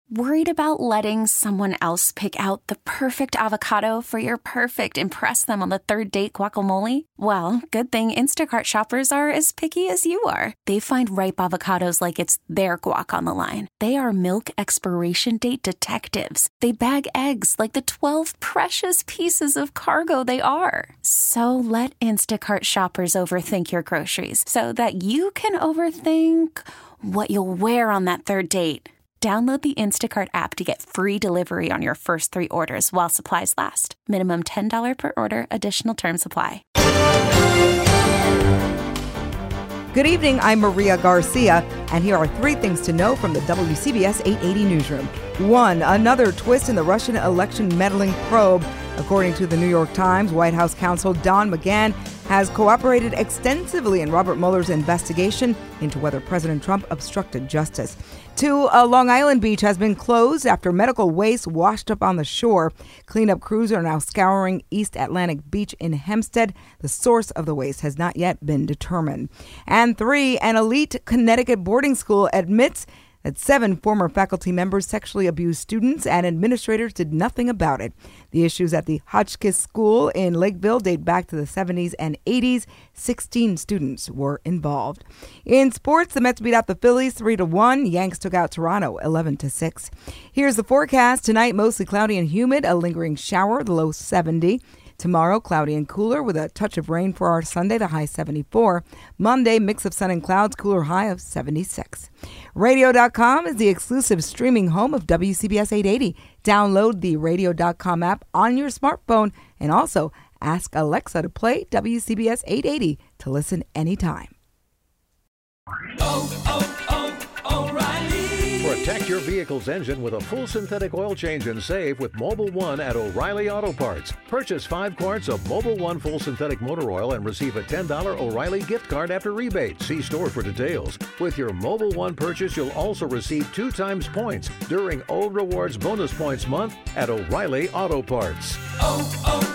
Worried about letting someone else pick out the perfect avocado for your perfect impress them on the third date guacamole? Well, good thing Instacart shoppers are as picky as you are. They find ripe avocados like it's their guac on the line. They are milk expiration date detectives. They bag eggs like the 12 precious pieces of cargo they are. So let Instacart shoppers overthink your groceries so that you can overthink what you'll wear on that third date. Download the Instacart app to get free delivery on your first 3 orders while supplies last. Minimum $10 per order. Additional terms apply. Good evening, I'm Maria Garcia, and here are 3 things to know from the WCBS 880 newsroom. 1, another twist in the Russian election meddling probe. According to the New York Times, White House counsel Don McGahn has cooperated extensively in Robert Mueller's investigation into whether President Trump obstructed justice. 2, a Long Island beach has been closed after medical waste washed up on the shore. Cleanup crews are now scouring East Atlantic Beach in Hempstead. The source of the waste has not yet been determined. And 3, an elite Connecticut boarding school admits that 7 former faculty members sexually abused students and administrators did nothing about it. The issues at the Hotchkiss School in Lakeville date back to the 70s and 80s. 16 students were involved. In sports, the Mets beat out the Phillies 3-1. Yanks took out Toronto 11-6. Here's the forecast. Tonight, mostly cloudy and humid, a lingering shower, the low 70. Tomorrow, cloudy and cooler with a touch of rain for our Sunday, the high 74. Monday, mix of sun and clouds, cooler high of 76. Radio.com is the exclusive streaming home of WCBS 880. Download the Radio.com app on your smartphone and also ask Alexa to play WCBS 880 to listen anytime. O'Reilly. Protect your vehicle's engine with a full synthetic oil change and save with Mobil 1 at O'Reilly Auto Parts. Purchase 5 quarts of Mobil 1 full synthetic motor oil and receive a $10 O'Reilly gift card after rebate. See store for details. With your Mobil 1 purchase, you'll also receive 2 times points during O Rewards Bonus Points Month at O'Reilly Auto Parts.